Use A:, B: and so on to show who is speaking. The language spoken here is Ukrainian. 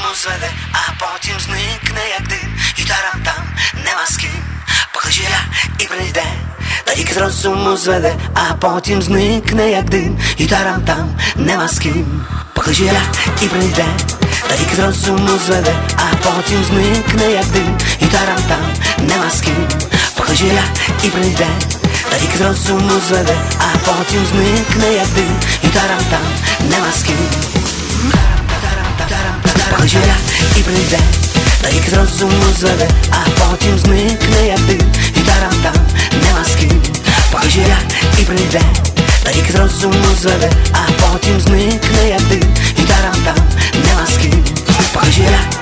A: зведе, а потім зникне, як дим. І тарам-там, нема з ким, покличе і прийде. Та тільки з розуму зведе, а потім зникне, як дим. І тарам-там, нема з ким, покличе і прийде. Та тільки з розуму зведе, а потім зникне, як дим. І тарам-там, нема з ким, покличе і прийде. Та тільки з розуму зведе, а потім зникне, як дим. І тарам-там, нема з ким. Покличе і прийде. Та тільки з розуму зведе, а потім зникне, як дим. І тарам-там, нема з ким, покличе і прийде. Та тільки з розуму зведе, а потім зникне, як дим. І тарам-там, нема з ким, покличе